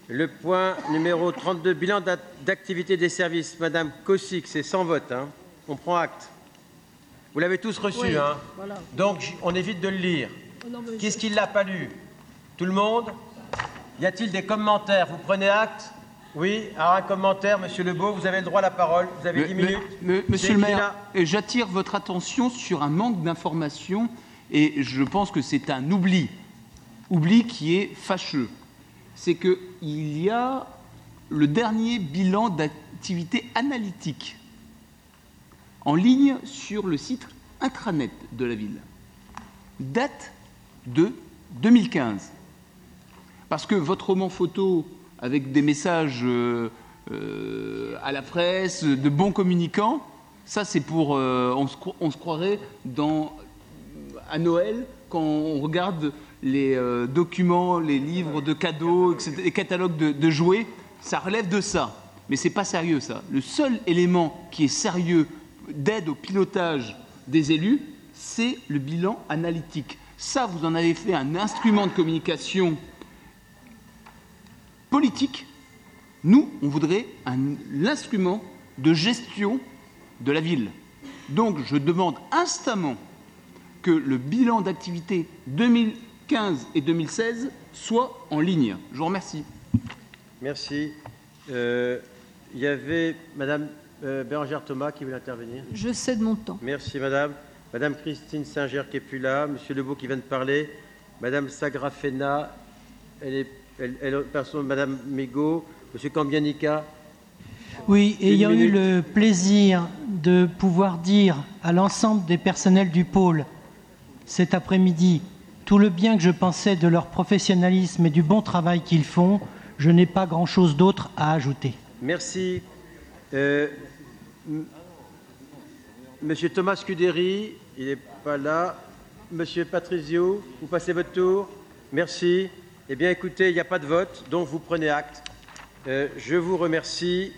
Le point numéro 32, bilan d'activité des services. Madame Kosic, c'est sans vote. Hein. On prend acte. Vous l'avez tous reçu. Oui, hein. Voilà. Donc, on évite de le lire. Qu'est-ce qui ne l'a pas lu? Tout le monde? Y a-t-il des commentaires? Vous prenez acte? Oui. Alors, un commentaire, Monsieur Lebeau, vous avez le droit à la parole. Vous avez 10 minutes. Monsieur le maire, j'attire votre attention sur un manque d'information et je pense que c'est un oubli qui est fâcheux. C'est qu'il y a le dernier bilan d'activité analytique en ligne sur le site intranet de la ville. Date de 2015. Parce que votre roman photo avec des messages à la presse, de bons communicants, ça c'est pour... on se croirait à Noël quand on regarde les documents, les livres de cadeaux, etc., les catalogues de jouets, ça relève de ça. Mais c'est pas sérieux ça. Le seul élément qui est sérieux d'aide au pilotage des élus, c'est le bilan analytique. Ça, vous en avez fait un instrument de communication politique. Nous, on voudrait l'instrument de gestion de la ville. Donc, je demande instamment que le bilan d'activité 2015 et 2016 soit en ligne. Je vous remercie. Merci. Il y avait Madame Bérangère Thomas qui voulait intervenir. Je cède mon temps. Merci Madame. Madame Christine Singer qui n'est plus là. Monsieur Lebeau qui vient de parler. Madame Sagrafena, Madame Mégaud. Monsieur Cambianica. Oui, ayant eu le plaisir de pouvoir dire à l'ensemble des personnels du pôle cet après-midi tout le bien que je pensais de leur professionnalisme et du bon travail qu'ils font, je n'ai pas grand-chose d'autre à ajouter. Merci. Monsieur Thomas Scuderi, il n'est pas là. Monsieur Patrizio, vous passez votre tour. Merci. Eh bien, écoutez, il n'y a pas de vote, donc vous prenez acte. Je vous remercie.